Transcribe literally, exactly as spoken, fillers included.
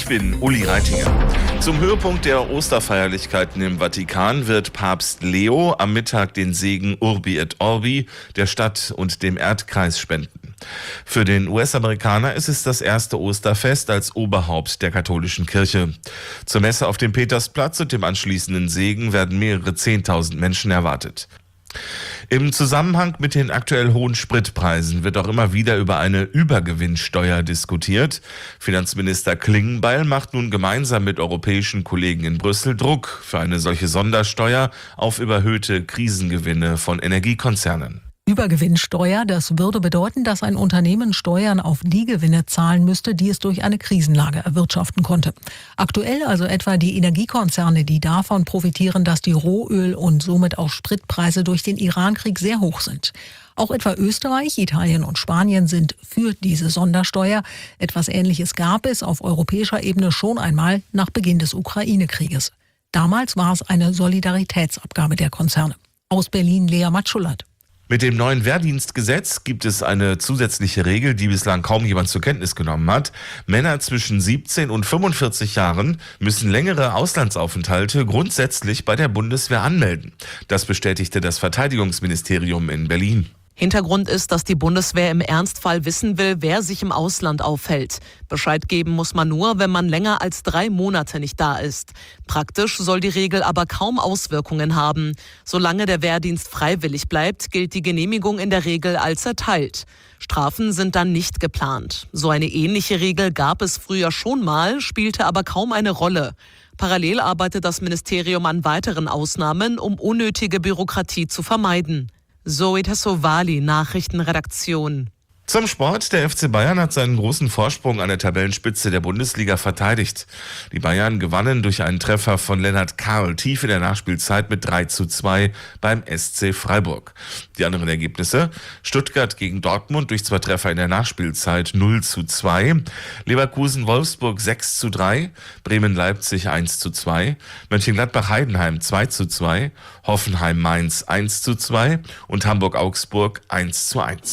Ich bin Uli Reitinger. Zum Höhepunkt der Osterfeierlichkeiten im Vatikan wird Papst Leo am Mittag den Segen Urbi et Orbi der Stadt und dem Erdkreis spenden. Für den U S-Amerikaner ist es das erste Osterfest als Oberhaupt der katholischen Kirche. Zur Messe auf dem Petersplatz und dem anschließenden Segen werden mehrere Zehntausend Menschen erwartet. Im Zusammenhang mit den aktuell hohen Spritpreisen wird auch immer wieder über eine Übergewinnsteuer diskutiert. Finanzminister Klingbeil macht nun gemeinsam mit europäischen Kollegen in Brüssel Druck für eine solche Sondersteuer auf überhöhte Krisengewinne von Energiekonzernen. Übergewinnsteuer, das würde bedeuten, dass ein Unternehmen Steuern auf die Gewinne zahlen müsste, die es durch eine Krisenlage erwirtschaften konnte. Aktuell also etwa die Energiekonzerne, die davon profitieren, dass die Rohöl- und somit auch Spritpreise durch den Irankrieg sehr hoch sind. Auch etwa Österreich, Italien und Spanien sind für diese Sondersteuer. Etwas Ähnliches gab es auf europäischer Ebene schon einmal nach Beginn des Ukraine-Krieges. Damals war es eine Solidaritätsabgabe der Konzerne. Aus Berlin Lea Matschulat. Mit dem neuen Wehrdienstgesetz gibt es eine zusätzliche Regel, die bislang kaum jemand zur Kenntnis genommen hat. Männer zwischen siebzehn und fünfundvierzig Jahren müssen längere Auslandsaufenthalte grundsätzlich bei der Bundeswehr anmelden. Das bestätigte das Verteidigungsministerium in Berlin. Hintergrund ist, dass die Bundeswehr im Ernstfall wissen will, wer sich im Ausland aufhält. Bescheid geben muss man nur, wenn man länger als drei Monate nicht da ist. Praktisch soll die Regel aber kaum Auswirkungen haben. Solange der Wehrdienst freiwillig bleibt, gilt die Genehmigung in der Regel als erteilt. Strafen sind dann nicht geplant. So eine ähnliche Regel gab es früher schon mal, spielte aber kaum eine Rolle. Parallel arbeitet das Ministerium an weiteren Ausnahmen, um unnötige Bürokratie zu vermeiden. Zoe Tassovali, Nachrichtenredaktion. Zum Sport. Der F C Bayern hat seinen großen Vorsprung an der Tabellenspitze der Bundesliga verteidigt. Die Bayern gewannen durch einen Treffer von Lennart Karl tief in der Nachspielzeit mit drei zu zwei beim S C Freiburg. Die anderen Ergebnisse: Stuttgart gegen Dortmund durch zwei Treffer in der Nachspielzeit null zu zwei, Leverkusen-Wolfsburg sechs zu drei, Bremen-Leipzig eins zu zwei, Mönchengladbach-Heidenheim zwei zu zwei, Hoffenheim-Mainz eins zu zwei und Hamburg-Augsburg eins zu eins.